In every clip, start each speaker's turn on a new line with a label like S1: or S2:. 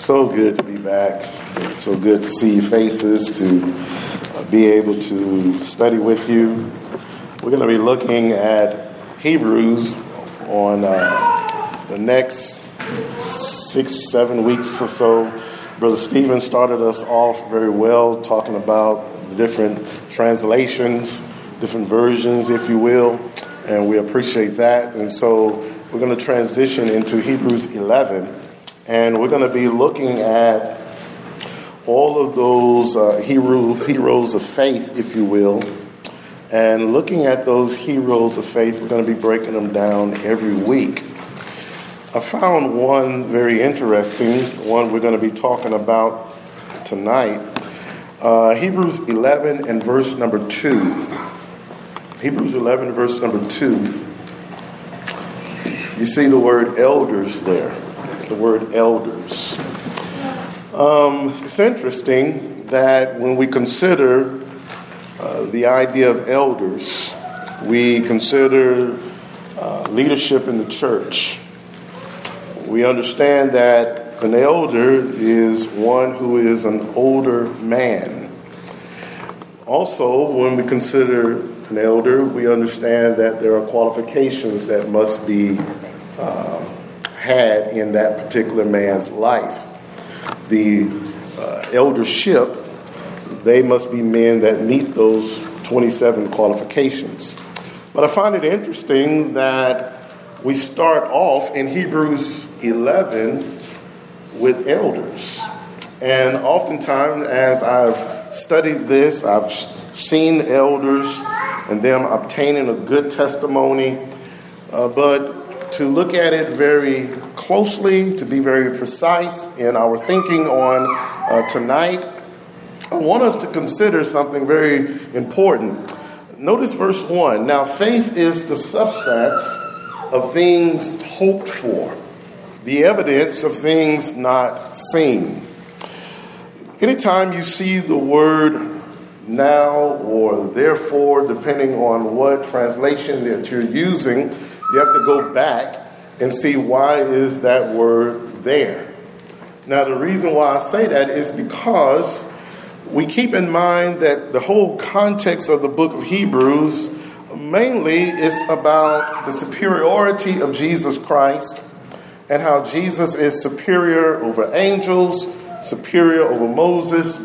S1: so good to be back. It's so good to see your faces, to be able to study with you. We're going to be looking at Hebrews on the next 6-7 weeks or so. Brother Stephen started us off very well, talking about the different translations, different versions, if you will, and we appreciate that. And so we're going to transition into Hebrews 11, and we're going to be looking at all of those heroes of faith, if you will. And looking at those heroes of faith, we're going to be breaking them down every week. I found one very interesting, one we're going to be talking about tonight. Hebrews 11 and verse number 2. Hebrews 11, verse number 2. You see the word elders there. The word elders. It's interesting that when we consider the idea of elders, we consider leadership in the church. We understand that an elder is one who is an older man. Also, when we consider an elder, we understand that there are qualifications that must be had in that particular man's life. The eldership, they must be men that meet those 27 qualifications. But I find it interesting that we start off in Hebrews 11 with elders. And oftentimes, as I've studied this, I've seen elders and them obtaining a good testimony. But to look at it very closely, to be very precise in our thinking on tonight, I want us to consider something very important. Notice verse 1. Now, faith is the substance of things hoped for, the evidence of things not seen. Anytime you see the word now or therefore, depending on what translation that you're using, you have to go back and see why is that word there. Now, the reason why I say that is because we keep in mind that the whole context of the book of Hebrews mainly is about the superiority of Jesus Christ and how Jesus is superior over angels, superior over Moses,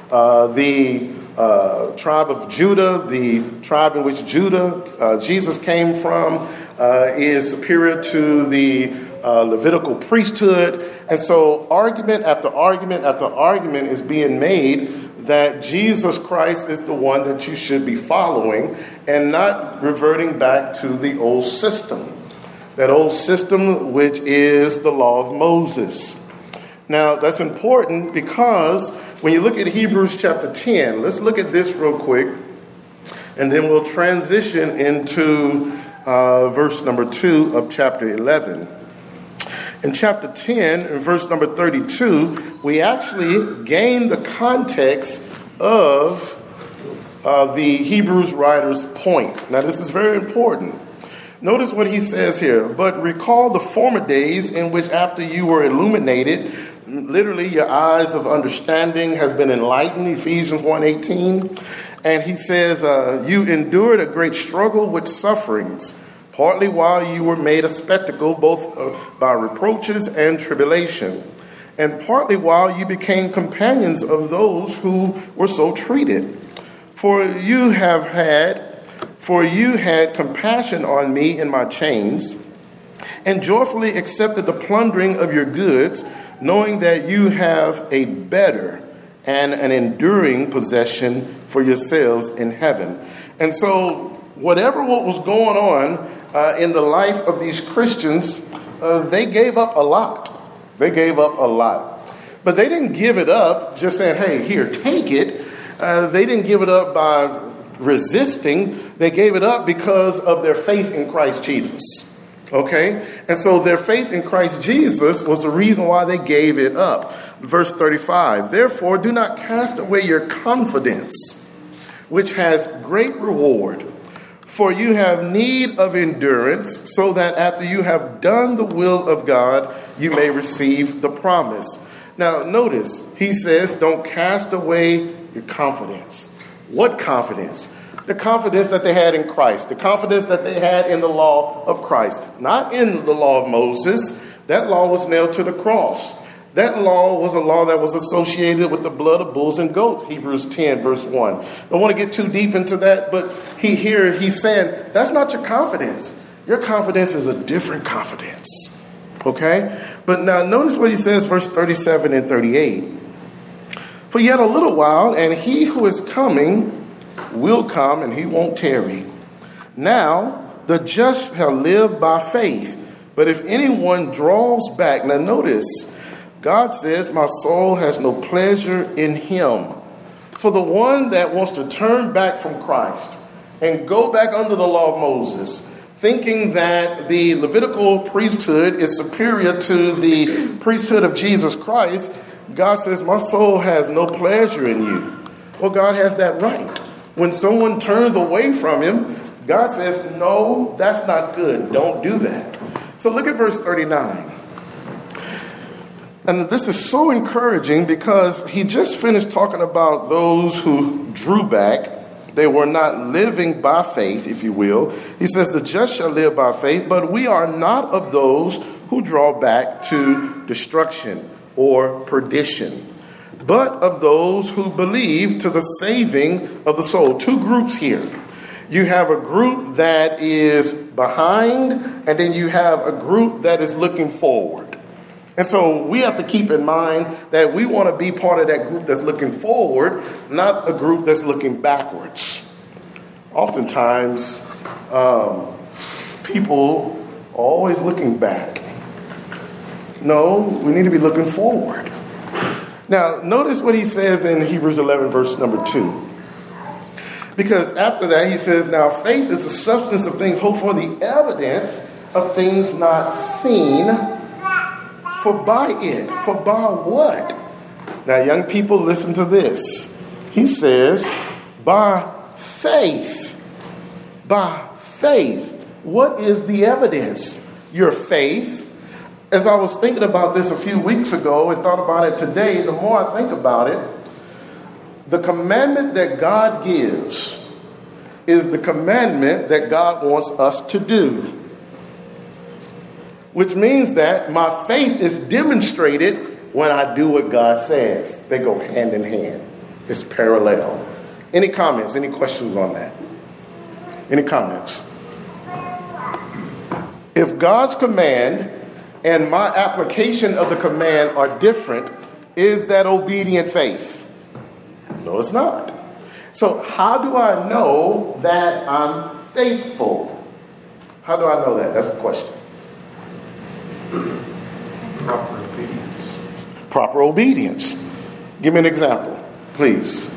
S1: the tribe of Judah, the tribe in which Jesus came from, is superior to the Levitical priesthood. And so argument after argument after argument is being made that Jesus Christ is the one that you should be following and not reverting back to the old system. That old system which is the law of Moses. Now, that's important because when you look at Hebrews chapter 10, let's look at this real quick, and then we'll transition into verse number 2 of chapter 11. In chapter 10, in verse number 32, we actually gain the context of the Hebrews writer's point. Now, this is very important. Notice what he says here. But recall the former days in which after you were illuminated, literally your eyes of understanding has been enlightened, Ephesians 1:18. And he says, you endured a great struggle with sufferings, partly while you were made a spectacle, both by reproaches and tribulation, and partly while you became companions of those who were so treated. For you had compassion on me in my chains, and joyfully accepted the plundering of your goods, knowing that you have a better and an enduring possession for yourselves in heaven. And so, whatever what was going on in the life of these Christians, they gave up a lot. They gave up a lot. But they didn't give it up just saying, hey, here, take it. They didn't give it up by resisting. They gave it up because of their faith in Christ Jesus. Okay? And so their faith in Christ Jesus was the reason why they gave it up. Verse 35, therefore do not cast away your confidence, which has great reward. For you have need of endurance, so that after you have done the will of God, you may receive the promise. Now, notice, he says, don't cast away your confidence. What confidence? The confidence that they had in Christ, the confidence that they had in the law of Christ, not in the law of Moses. That law was nailed to the cross. That law was a law that was associated with the blood of bulls and goats, Hebrews 10, verse 1. I don't want to get too deep into that, but he's saying, that's not your confidence. Your confidence is a different confidence. Okay? But now notice what he says, verse 37 and 38. For yet a little while, and he who is coming will come, and he won't tarry. Now the just shall live by faith. But if anyone draws back, now notice, God says, my soul has no pleasure in him. For the one that wants to turn back from Christ and go back under the law of Moses, thinking that the Levitical priesthood is superior to the priesthood of Jesus Christ, God says, my soul has no pleasure in you. Well, God has that right. When someone turns away from him, God says, no, that's not good. Don't do that. So look at verse 39. And this is so encouraging because he just finished talking about those who drew back. They were not living by faith, if you will. He says, the just shall live by faith, but we are not of those who draw back to destruction or perdition, but of those who believe to the saving of the soul. Two groups here. You have a group that is behind, and then you have a group that is looking forward. And so we have to keep in mind that we want to be part of that group that's looking forward, not a group that's looking backwards. Oftentimes, people are always looking back. No, we need to be looking forward. Now, notice what he says in Hebrews 11, verse number 2. Because after that, he says, now faith is the substance of things hoped for, the evidence of things not seen. For by what? Now, young people, listen to this. He says, by faith. By faith. What is the evidence? Your faith. As I was thinking about this a few weeks ago and thought about it today, the more I think about it, the commandment that God gives is the commandment that God wants us to do. Which means that my faith is demonstrated when I do what God says. They go hand in hand. It's parallel. Any comments? Any questions on that? Any comments? If God's command and my application of the command are different, is that obedient faith? No, it's not. So how do I know that I'm faithful? How do I know that? That's the question.
S2: Proper obedience.
S1: Proper obedience. Give me an example, please.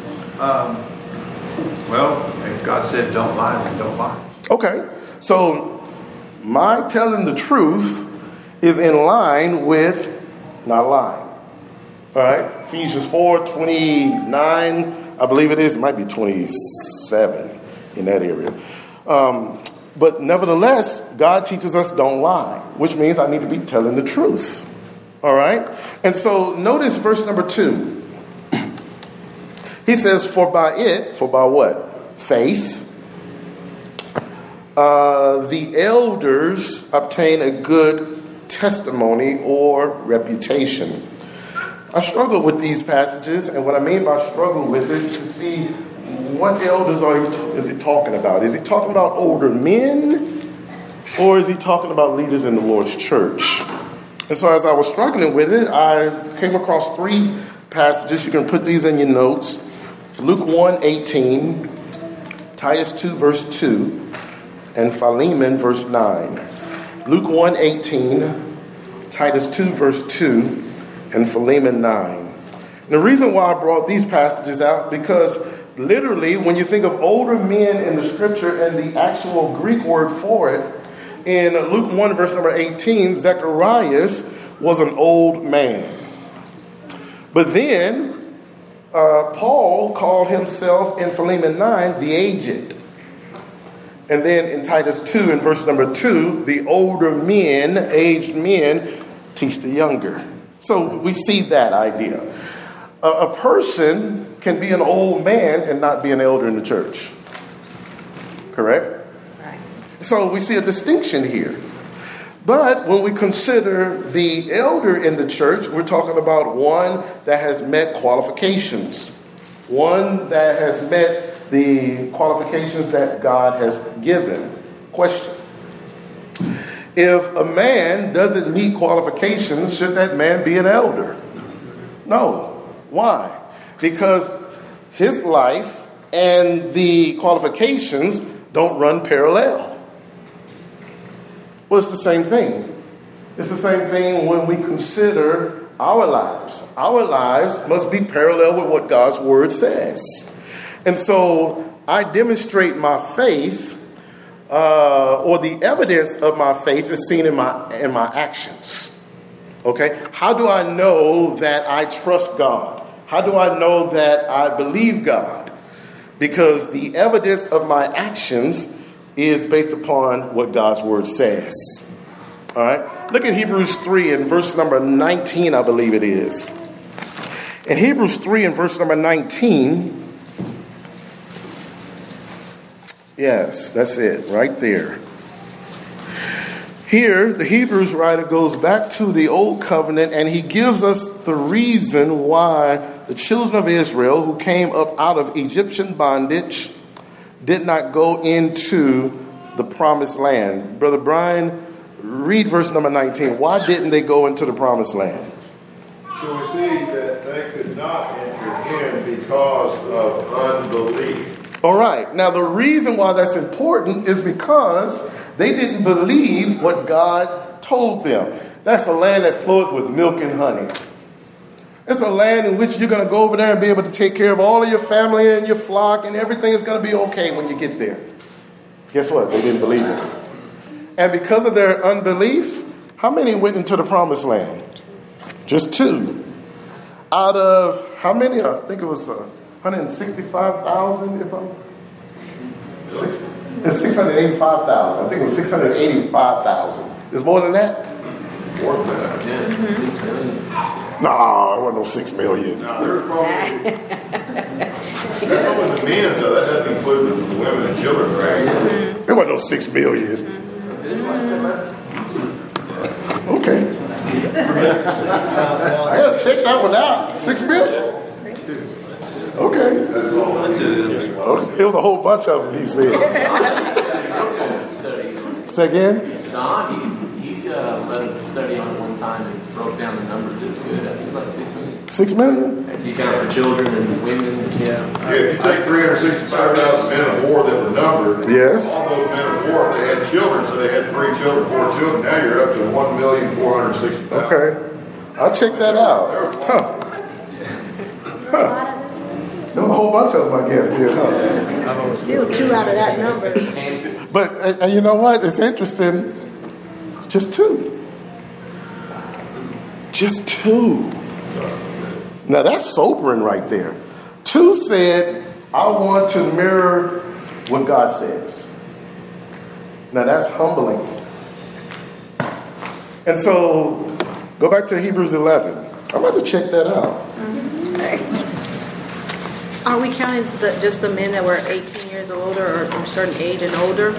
S2: Well, if God said don't lie, then don't lie.
S1: Okay. So my telling the truth is in line with not lying. All right. Ephesians 4:29, I believe it is. It might be 27 in that area. But nevertheless, God teaches us don't lie, which means I need to be telling the truth. All right. And so notice verse number 2. He says, for by what? Faith. The elders obtain a good testimony or reputation. I struggle with these passages, and what I mean by struggle with it is to see what elders is he talking about. Is he talking about older men, or is he talking about leaders in the Lord's church? And so as I was struggling with it, I came across 3 passages. You can put these in your notes. Luke 1:18, Titus 2, verse 2, and Philemon, verse 9. Luke 1:18, Titus 2, verse 2, and Philemon 9. And the reason why I brought these passages out, because literally when you think of older men in the scripture and the actual Greek word for it, in Luke 1, verse number 18, Zacharias was an old man. But then Paul called himself in Philemon 9 the aged. And then in Titus 2, in verse number 2, the older men, aged men, teach the younger. So we see that idea. A person can be an old man and not be an elder in the church. Correct?
S3: Right.
S1: So we see a distinction here. But when we consider the elder in the church, we're talking about one that has met qualifications. One that has met the qualifications that God has given. Question. If a man doesn't meet qualifications, should that man be an elder? No. Why? Because his life and the qualifications don't run parallel. Well, it's the same thing. It's the same thing when we consider our lives. Our lives must be parallel with what God's word says. And so I demonstrate my faith, or the evidence of my faith is seen in my actions. Okay? How do I know that I trust God? How do I know that I believe God? Because the evidence of my actions is based upon what God's word says. All right? Look at Hebrews 3 and verse number 19, I believe it is. In Hebrews 3 and verse number 19, yes, that's it, right there. Here, the Hebrews writer goes back to the old covenant and he gives us the reason why the children of Israel who came up out of Egyptian bondage did not go into the promised land. Brother Brian, read verse number 19. Why didn't they go into the promised land?
S4: So we see that they could not enter in because of unbelief.
S1: All right. Now, the reason why that's important is because they didn't believe what God told them. That's a land that flows with milk and honey. It's a land in which you're going to go over there and be able to take care of all of your family and your flock, and everything is going to be okay when you get there. Guess what? They didn't believe it. And because of their unbelief, how many went into the promised land? Just 2. Out of how many? I think it was 165,000, if I'm... It's 685,000. I think it was 685,000. There's more than that?
S4: More than that.
S2: Yes, 6 million.
S1: No, it wasn't no 6 million.
S4: Now, there's probably... That's only the men, though. That doesn't include the women and children, right?
S1: It wasn't no 6 million. Okay. I gotta check that one out. 6 million? Okay. It was a whole bunch of them, he said. Say again?
S5: Don, he led a study on it one time and broke down the numbers. It was good. I think about 6 million.
S1: 6 million?
S5: And you count for children and women.
S4: Yeah, if you take 365,000 men of war that were numbered,
S1: Yes.
S4: all those men of war, they had children, so they had 3 children, 4 children. Now you're up to 1,460,000.
S1: Okay. I'll check that out. Huh. There was a whole bunch of them, I guess, did, huh?
S3: Still 2 out of that number.
S1: But and you know what? It's interesting. Just 2. Just 2. Now that's sobering right there. 2 said, I want to mirror what God says. Now that's humbling. And so, go back to Hebrews 11. I'm about to check that out.
S3: Are we counting just the men that were 18 years old or a certain age and older?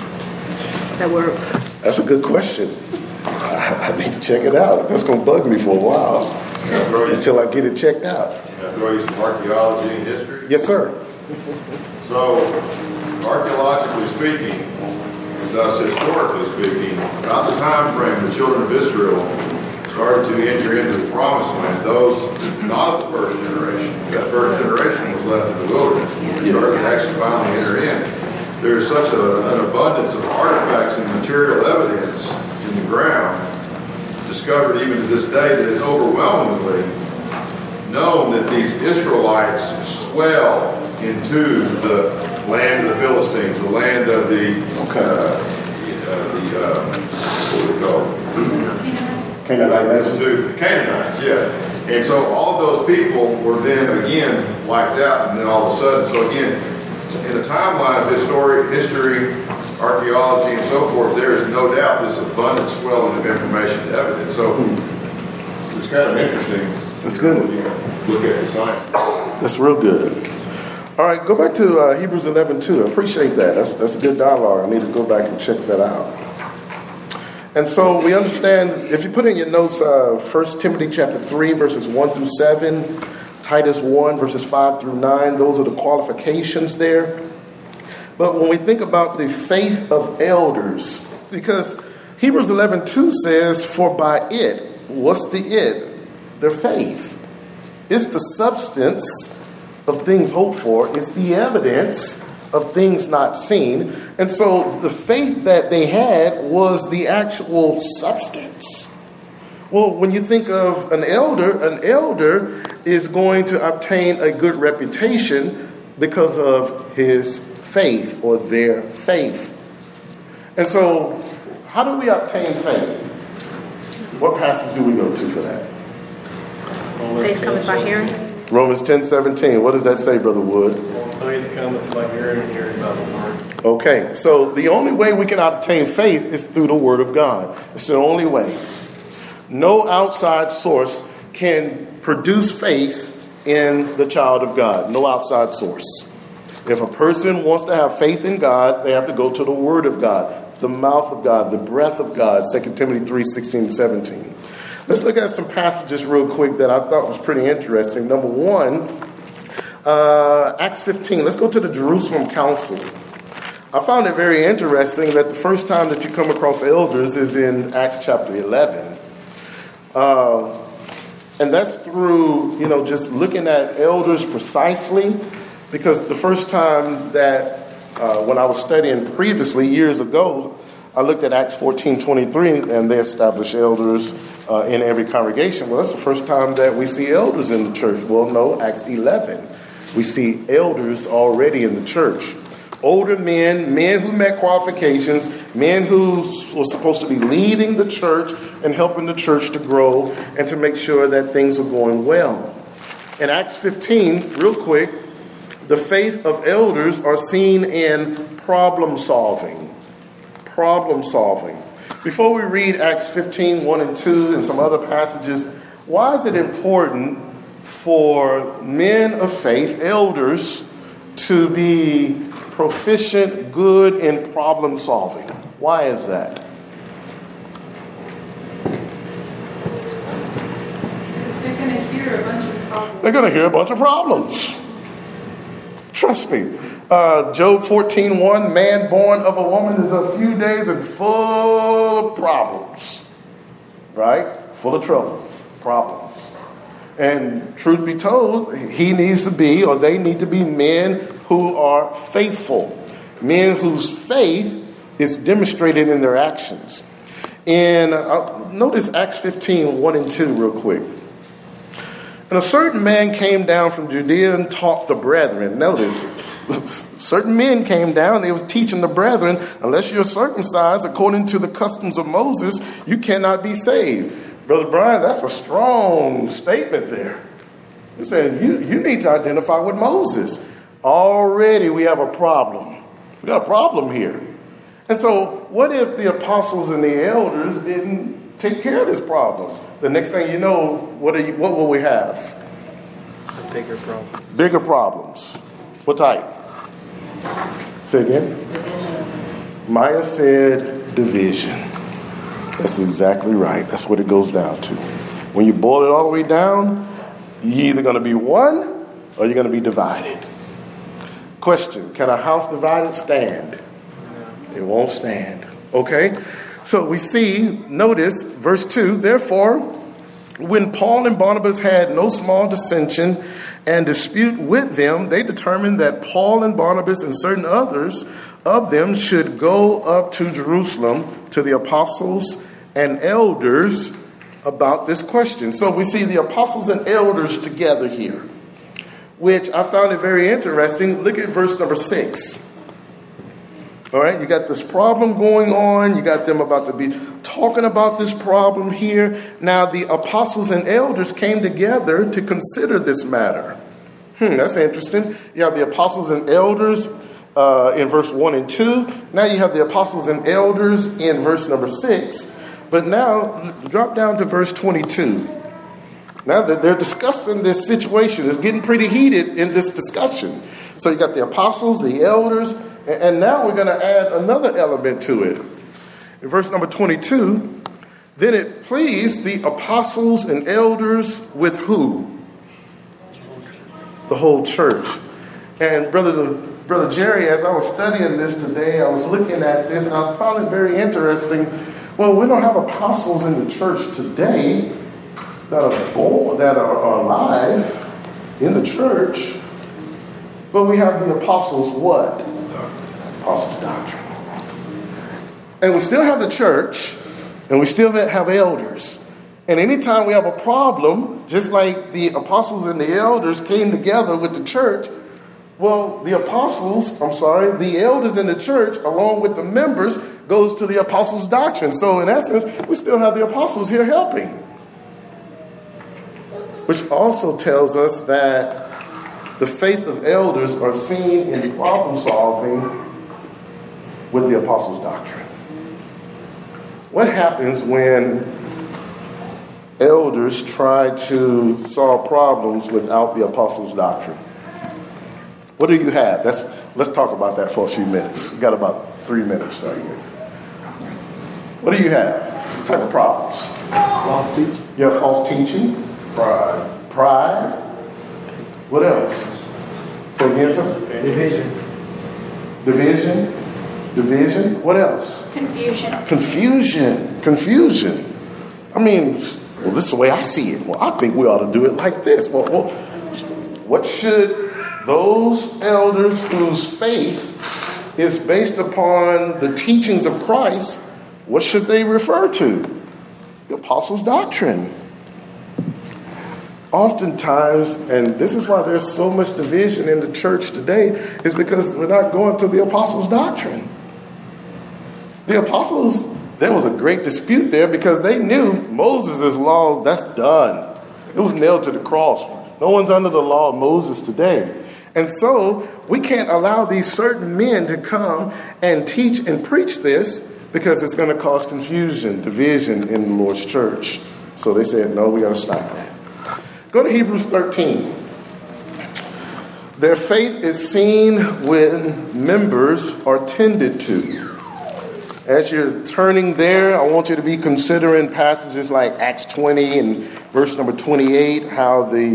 S1: That's a good question. I need to check it out. That's going to bug me for a while until I get it checked out.
S4: Can I throw you some archaeology and history?
S1: Yes, sir.
S4: So, archaeologically speaking, and thus historically speaking, about the time frame the children of Israel started to enter into the promised land, those not of the first generation, that first generation was left in the wilderness, started to actually finally enter in. There's such an abundance of artifacts and material evidence in the ground, discovered even to this day, that it's overwhelmingly known that these Israelites swell into the land of the Philistines, the land of the what do we call it? Canaanites, yeah. And so all of those people were then again wiped out, and then all of a sudden, so again, in a timeline of history, archaeology, and so forth, there is no doubt this abundant swelling of information and evidence. So kind of interesting.
S1: That's good.
S4: When you look at the science.
S1: That's real good. All right, go back to Hebrews 11:2. I appreciate that. That's a good dialogue. I need to go back and check that out. And so we understand, if you put in your notes, 1 Timothy chapter 3, verses 1 through 7, Titus 1, verses 5 through 9, those are the qualifications there. But when we think about the faith of elders, because Hebrews 11:2 says, for by it, what's the it? Their faith. It's the substance of things hoped for. It's the evidence of things not seen. And so the faith that they had was the actual substance. Well, when you think of an elder is going to obtain a good reputation because of his faith or their faith. And so how do we obtain faith? What passage do we go to for that?
S3: Faith cometh by hearing.
S1: Romans 10:17. What does that say, Brother Wood?
S6: Faith cometh by hearing, and hearing by the word.
S1: Okay, so the only way we can obtain faith is through the Word of God. It's the only way. No outside source can produce faith in the child of God. No outside source. If a person wants to have faith in God, they have to go to the Word of God, the mouth of God, the breath of God, 2 Timothy 3:16-17. Let's look at some passages real quick that I thought was pretty interesting. Number one, Acts 15. Let's go to the Jerusalem Council. I found it very interesting that the first time that you come across elders is in Acts chapter 11. And that's through, just looking at elders precisely, because the first time that when I was studying previously years ago, I looked at Acts 14:23, and they established elders in every congregation. Well, that's the first time that we see elders in the church. Well, no, Acts 11. We see elders already in the church. Older men who met qualifications, men who were supposed to be leading the church and helping the church to grow and to make sure that things were going well. In Acts 15, real quick, the faith of elders are seen in problem solving. Problem solving. Before we read Acts 15, 1 and 2 and some other passages, why is it important for men of faith, elders, to be proficient, good in problem solving? Why is that?
S7: Because they're going to hear a bunch of problems.
S1: They're going to hear a bunch of problems. Trust me. Job 14:1, man born of a woman is a few days and full of problems. Right? Full of trouble. Problems. And truth be told, he needs to be, or they need to be, men who are faithful. Men whose faith is demonstrated in their actions. And notice Acts 15, 1 and 2 real quick. And a certain man came down from Judea and taught the brethren. Notice, certain men came down, they was teaching the brethren, unless you're circumcised according to the customs of Moses, you cannot be saved. Brother Brian, that's a strong statement there. He's saying you need to identify with Moses. Already we have a problem. We got a problem here. And so what if the apostles and the elders didn't take care of this problem? The next thing you know, what will we have?
S6: A bigger problem.
S1: Bigger problems. What type? Say again. Maya said division. That's exactly right. That's what it goes down to. When you boil it all the way down, you're either going to be one or you're going to be divided. Question, can a house divided stand? It won't stand. Okay? So we see, notice, verse 2, therefore, when Paul and Barnabas had no small dissension and dispute with them, they determined that Paul and Barnabas and certain others of them should go up to Jerusalem to the apostles and elders about this question. So we see the apostles and elders together here, which I found it very interesting. Look at verse number 6. All right, you got this problem going on. You got them about to be talking about this problem here. Now, the apostles and elders came together to consider this matter. That's interesting. You have the apostles and elders in verse 1 and 2. Now you have the apostles and elders in verse number 6. But now, drop down to verse 22. Now that they're discussing this situation, it's getting pretty heated in this discussion. So you got the apostles, the elders, and now we're going to add another element to it. In verse number 22, then it pleased the apostles and elders with who? The whole church. And Brother Jerry, as I was studying this today, I was looking at this and I found it very interesting. Well, we don't have apostles in the church today that are alive in the church, but we have the apostles' what? Apostles' doctrine. And we still have the church, and we still have elders. And anytime we have a problem, just like the apostles and the elders came together with the church, well, the elders in the church, along with the members, goes to the apostles' doctrine. So in essence, we still have the apostles here helping. Which also tells us that the faith of elders are seen in problem solving with the apostles' doctrine. What happens when elders try to solve problems without the apostles' doctrine? What do you have? Let's talk about that for a few minutes. We've got about 3 minutes starting here. What do you have? What type of problems?
S6: False teaching.
S1: You have false teaching. Pride. What else? Say again, sir. Division. What else? Confusion. I mean, well, this is the way I see it. Well, I think we ought to do it like this. Well, what should those elders whose faith is based upon the teachings of Christ, what should they refer to? The apostles' doctrine. Oftentimes, and this is why there's so much division in the church today, is because we're not going to the apostles' doctrine. The apostles, there was a great dispute there because they knew Moses' law, that's done. It was nailed to the cross. No one's under the law of Moses today. And so we can't allow these certain men to come and teach and preach this because it's going to cause confusion, division in the Lord's church. So they said, no, we got to stop that. Go to Hebrews 13. Their faith is seen when members are tended to. As you're turning there, I want you to be considering passages like Acts 20 and verse number 28, how the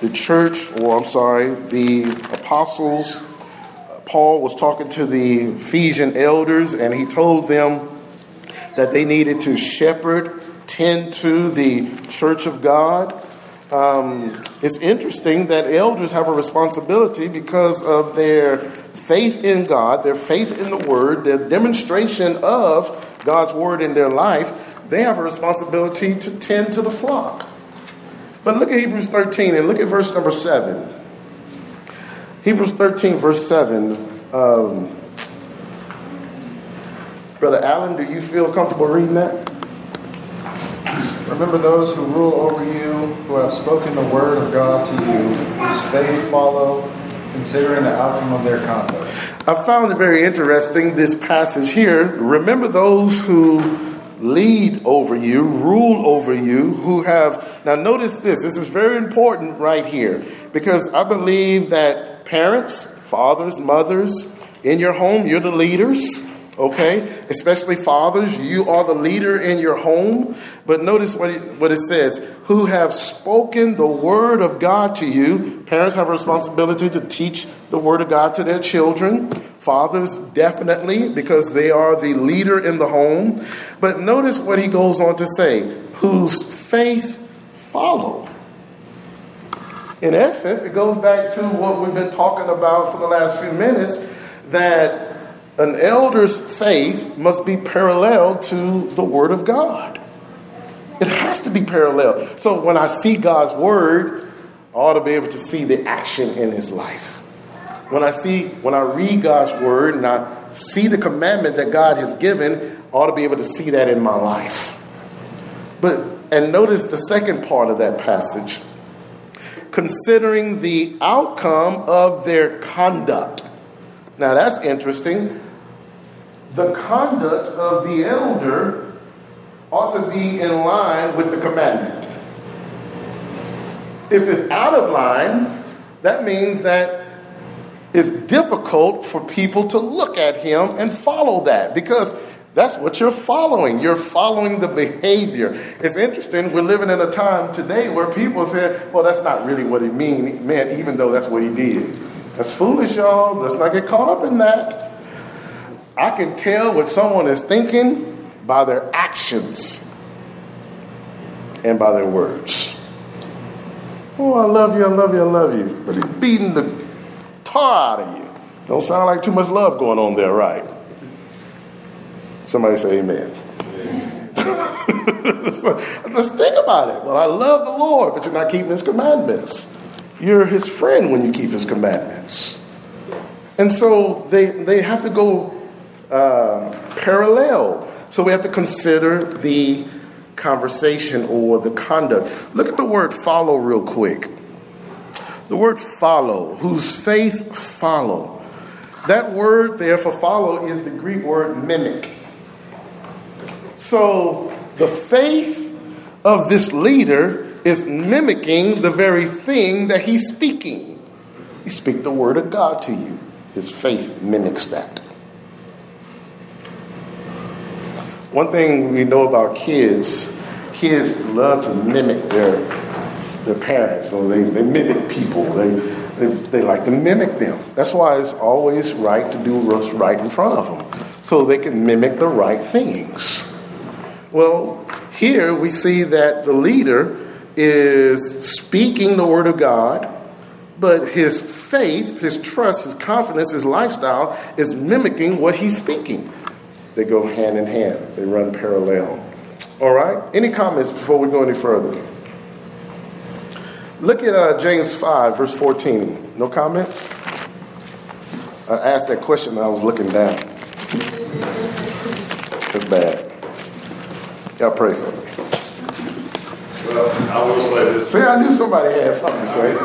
S1: apostles, Paul was talking to the Ephesian elders, and he told them that they needed to shepherd, tend to the church of God. It's interesting that elders have a responsibility because of their faith in God, their faith in the Word, their demonstration of God's Word in their life. They have a responsibility to tend to the flock. But look at Hebrews 13 and look at verse number 7. Hebrews 13, verse 7. Brother Allen, do you feel comfortable reading that?
S8: Remember those who rule over you, who have spoken the word of God to you, whose faith follow, considering the outcome of their conduct.
S1: I found it very interesting, this passage here. Remember those who lead over you, rule over you, who have... Now notice this. This is very important right here, because I believe that parents, fathers, mothers, in your home, you're the leaders. Okay, especially fathers, you are the leader in your home. But notice what it says, who have spoken the word of God to you. Parents have a responsibility to teach the word of God to their children. Fathers, definitely, because they are the leader in the home. But notice what he goes on to say, whose faith follow. In essence, it goes back to what we've been talking about for the last few minutes, that an elder's faith must be parallel to the Word of God. It has to be parallel. So when I see God's Word, I ought to be able to see the action in his life. When I read God's Word and I see the commandment that God has given, I ought to be able to see that in my life. And notice the second part of that passage. Considering the outcome of their conduct. Now that's interesting. The conduct of the elder ought to be in line with the commandment. If it's out of line, that means that it's difficult for people to look at him and follow that, because that's what you're following. You're following the behavior. It's interesting. We're living in a time today where people say, well, that's not really what he meant, even though that's what he did. That's foolish, y'all. Let's not get caught up in that. I can tell what someone is thinking by their actions and by their words. Oh, I love you, I love you, I love you. But he's beating the tar out of you. Don't sound like too much love going on there, right? Somebody say amen. So, let's think about it. Well, I love the Lord, but you're not keeping his commandments. You're his friend when you keep his commandments. And so they have to go parallel. So we have to consider the conversation or the conduct. Look at the word follow real quick. The word follow, whose faith follow. That word there for follow is the Greek word mimic. So the faith of this leader is mimicking the very thing that he's speaking. He speaks the word of God to you. His faith mimics that. One thing we know about kids love to mimic their parents, or they mimic people. They like to mimic them. That's why it's always right to do what's right in front of them, so they can mimic the right things. Well, here we see that the leader is speaking the word of God, but his faith, his trust, his confidence, his lifestyle is mimicking what he's speaking. They go hand in hand. They run parallel. All right? Any comments before we go any further? Look at James 5, verse 14. No comments? I asked that question and I was looking down. That's bad. Y'all pray for me.
S4: Well, I will say this.
S1: See, I knew somebody had something to say.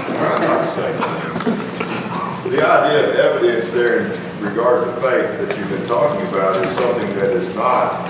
S4: The idea of evidence there in regard to faith that you've been talking about is something that is not.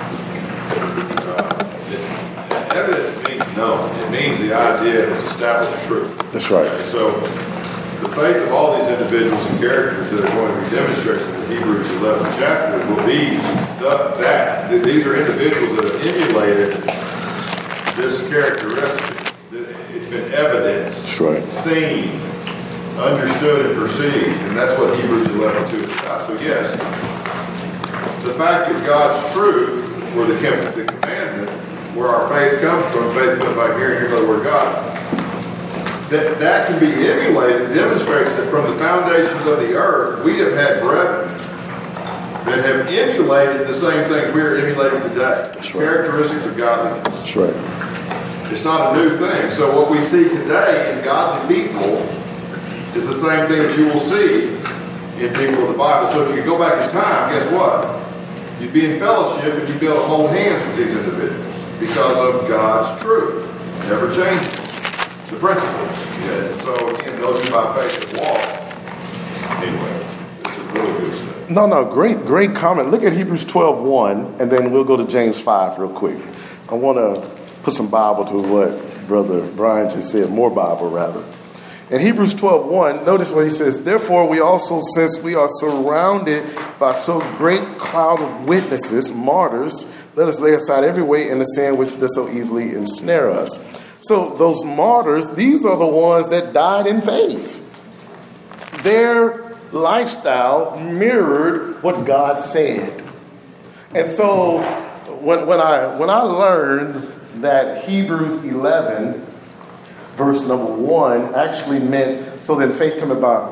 S4: Evidence means known. It means the idea that's established truth.
S1: That's right.
S4: Okay, so the faith of all these individuals and characters that are going to be demonstrated in the Hebrews 11 chapter will be that these are individuals that have emulated this characteristic. It's been evidenced,
S1: that's right,
S4: seen, understood, and perceived, and that's what Hebrews 11:2 is about. So yes, the fact that God's truth, or the commandment, where our faith comes from, faith comes by hearing by the word of God, that can be emulated, demonstrates that from the foundations of the earth, we have had brethren that have emulated the same things we are emulating today. That's right. Characteristics of godliness.
S1: That's right.
S4: It's not a new thing. So what we see today in godly people is the same thing that you will see in people of the Bible. So if you could go back in time, guess what? You'd be in fellowship and you'd be able to hold hands with these individuals because of God's truth. Never changing. The principles. Yeah. So again, those who by faith have walked. Anyway, it's a really good stuff.
S1: No, great comment. Look at Hebrews 12:1, and then we'll go to James 5 real quick. I want to put some Bible to what Brother Brian just said, more Bible rather. In Hebrews 12:1, notice what he says, therefore we also, since we are surrounded by so great cloud of witnesses, martyrs, let us lay aside every weight and the sin which does so easily ensnare us. So those martyrs, these are the ones that died in faith. Their lifestyle mirrored what God said. And so when I learned that Hebrews 11, verse number 1, actually meant, so then faith cometh by,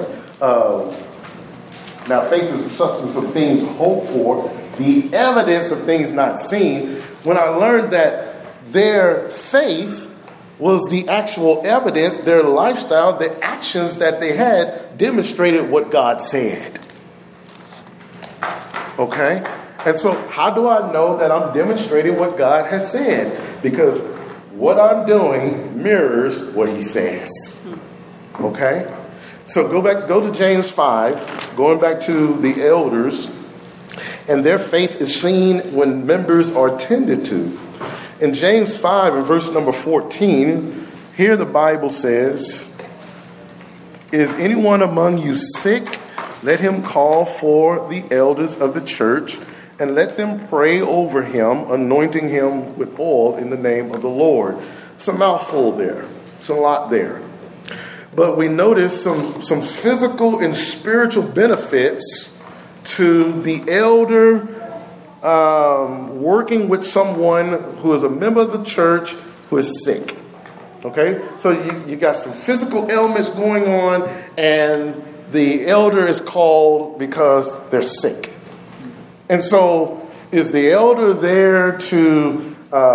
S1: now faith is the substance of things hoped for, the evidence of things not seen. When I learned that their faith was the actual evidence, their lifestyle, the actions that they had demonstrated what God said. Okay? And so how do I know that I'm demonstrating what God has said? Because what I'm doing mirrors what he says. Okay? So go to James 5, going back to the elders, and their faith is seen when members are tended to. In James 5 and verse number 14, Here the Bible says, is anyone among you sick? Let him call for the elders of the church and let them pray over him, anointing him with oil in the name of the Lord. It's a mouthful there. It's a lot there. But we notice some physical and spiritual benefits to the elder working with someone who is a member of the church who is sick. Okay? So you got some physical ailments going on, and the elder is called because they're sick. And so is the elder there to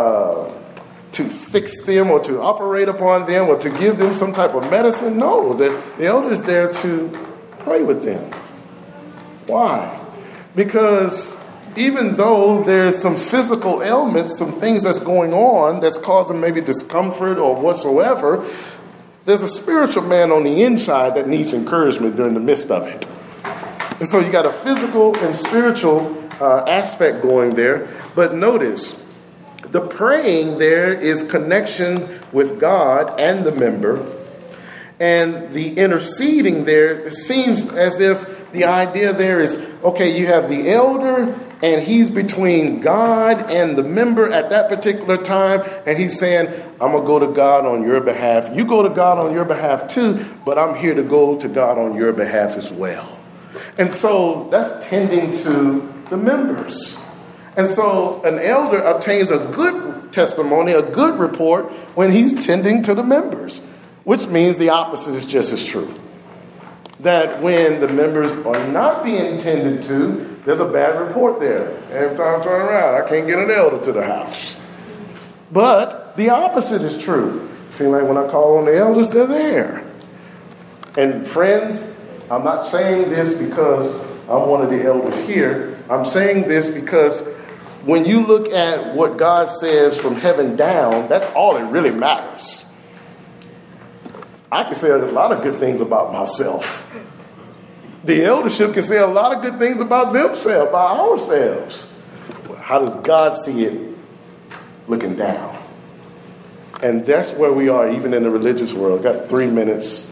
S1: fix them or to operate upon them or to give them some type of medicine? No, the elder is there to pray with them. Why? Because even though there's some physical ailments, some things that's going on that's causing maybe discomfort or whatsoever, there's a spiritual man on the inside that needs encouragement during the midst of it. And so you got a physical and spiritual aspect going there. But notice, the praying there is connection with God and the member. And the interceding there, it seems as if the idea there is, okay, you have the elder and he's between God and the member at that particular time. And he's saying, I'm going to go to God on your behalf. You go to God on your behalf too, but I'm here to go to God on your behalf as well. And so that's tending to the members. And so an elder obtains a good testimony, a good report when he's tending to the members, which means the opposite is just as true. That when the members are not being tended to, there's a bad report there. Every time I turn around, I can't get an elder to the house. But the opposite is true. Seems like when I call on the elders, they're there. And friends, I'm not saying this because I'm one of the elders here. I'm saying this because when you look at what God says from heaven down, that's all that really matters. I can say a lot of good things about myself. The eldership can say a lot of good things about themselves, about ourselves. How does God see it looking down? And that's where we are, even in the religious world. Got 3 minutes.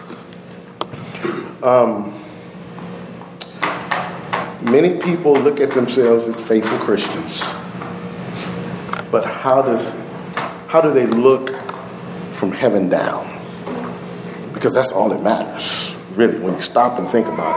S1: Many people look at themselves as faithful Christians. But how do they look from heaven down? Because that's all that matters, really, when you stop and think about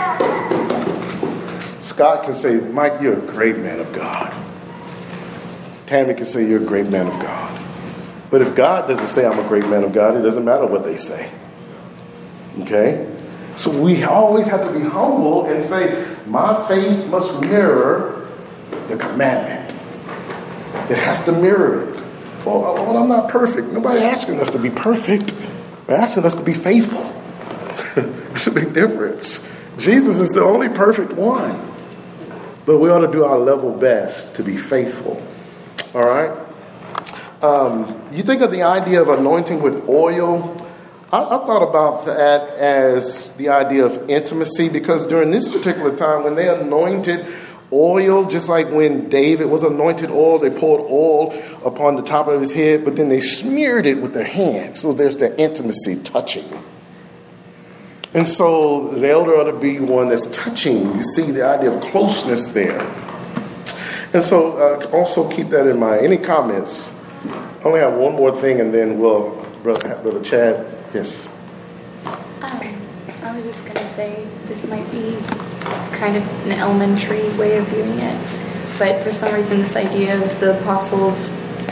S1: it. Scott can say, Mike, you're a great man of God. Tammy can say, you're a great man of God. But if God doesn't say I'm a great man of God, it doesn't matter what they say. Okay? So we always have to be humble and say, my faith must mirror the commandment. It has to mirror it. Well, I'm not perfect. Nobody's asking us to be perfect. They're asking us to be faithful. It's a big difference. Jesus is the only perfect one. But we ought to do our level best to be faithful. All right? You think of the idea of anointing with oil. I thought about that as the idea of intimacy, because during this particular time when they anointed oil, just like when David was anointed oil, they poured oil upon the top of his head, but then they smeared it with their hands. So there's that intimacy, touching. And so the elder ought to be one that's touching. You see the idea of closeness there. And so also keep that in mind. Any comments? I only have one more thing, and then we'll, Brother Chad. Yes.
S9: I was just going to say this might be kind of an elementary way of viewing it, but for some reason this idea of the apostles,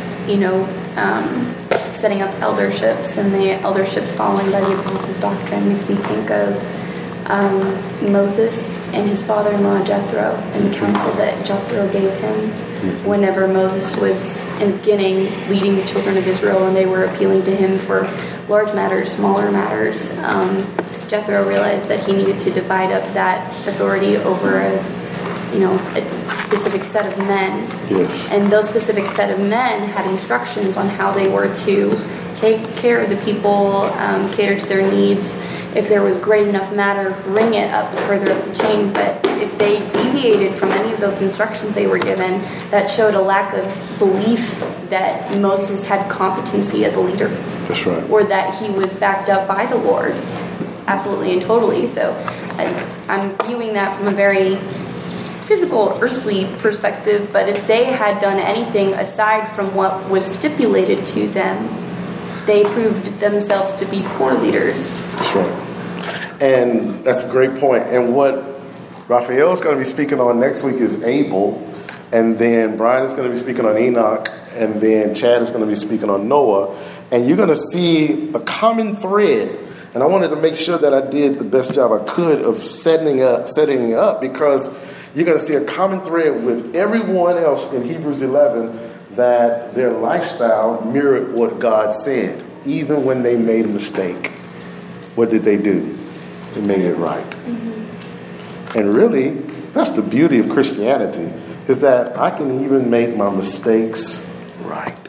S9: setting up elderships and the elderships following by the apostles' doctrine makes me think of Moses and his father-in-law Jethro and the counsel that Jethro gave him whenever Moses was in the beginning leading the children of Israel and they were appealing to him for large matters, smaller matters. Jethro realized that he needed to divide up that authority over a specific set of men.
S1: Yes.
S9: And those specific set of men had instructions on how they were to take care of the people, cater to their needs. If there was great enough matter, bring it up further up the chain. But if they deviated from any of those instructions they were given, that showed a lack of belief that Moses had competency as a leader.
S1: That's right.
S9: or that he was backed up by the Lord, absolutely and totally. So I'm viewing that from a very physical, earthly perspective, but if they had done anything aside from what was stipulated to them, they proved themselves to be poor leaders.
S1: That's right. And that's a great point. And what Raphael is going to be speaking on next week is Abel, and then Brian is going to be speaking on Enoch, and then Chad is going to be speaking on Noah. And you're going to see a common thread. And I wanted to make sure that I did the best job I could of setting it up, because you're going to see a common thread with everyone else in Hebrews 11, that their lifestyle mirrored what God said. Even when they made a mistake, what did they do? They made it right. Mm-hmm. And really, that's the beauty of Christianity, is that I can even make my mistakes right.